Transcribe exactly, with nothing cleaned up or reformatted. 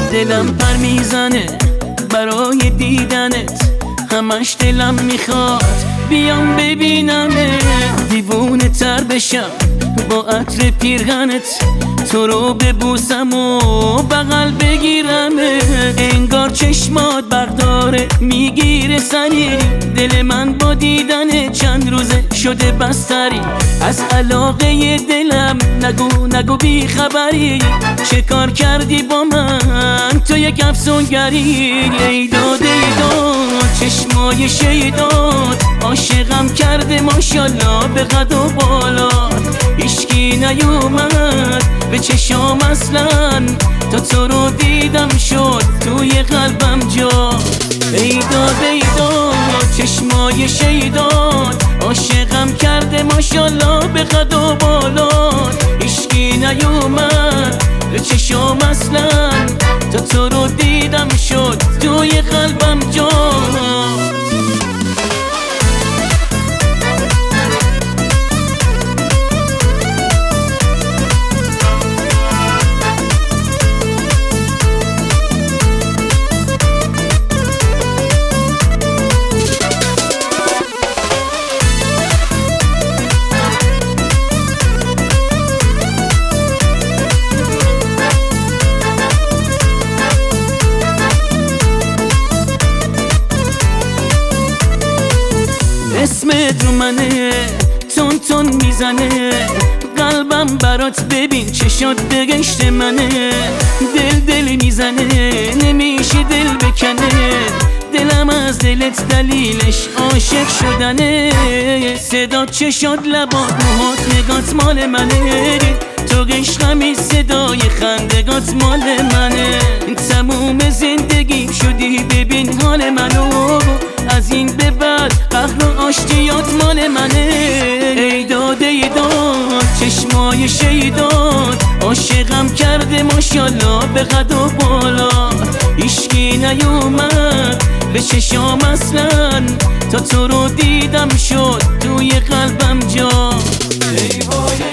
دلم پر میزنه برای دیدنت، همش دلم میخواد بیام ببینمه. دیوونه تر بشم با عطر پیرهنت، تو رو ببوسم و بغل بگیرمه. انگار چشمات برداره میگیره سری، دل من با دیدن چند روزه شده بستری. از علاقه دلم نگو نگو بی خبری، چه کار کردی با من تو یک افسونگری. ای داد ای داد چشمای شیدات، عاشقم کرده ماشالله به قد و بالا. هیچکی نیومد به چشام اصلا، تا تو رو دیدم شد توی قلبم جا. ای داد ای داد چشمای شیدات، عاشقم کرده ماشالله به قد و بالا. هیچکی نیومد به چشام اصلا، تا تو رو دیدم شد توی قلبم جا. اسمت رو منه تون تون میزنه، قلبم برات ببین چشات بگشت منه. دل دل میزنه نمیشه دل بکنه، دلم از دلت دلیلش عاشق شدنه. صدا چشات لبات موهات نگات مال منه، تو عشقمی صدای خندگات مال منه. تموم زندگیم شدی ببین حال منو، از این به بعد قهر و آشتیات مال منه. ای داد ای داد چشمای شیدات، عاشقم کرده ماشالله به قد و بالا. هیچکی نیومد به چشام اصلا، تا تو رو دیدم شد توی قلبم جا. ای وای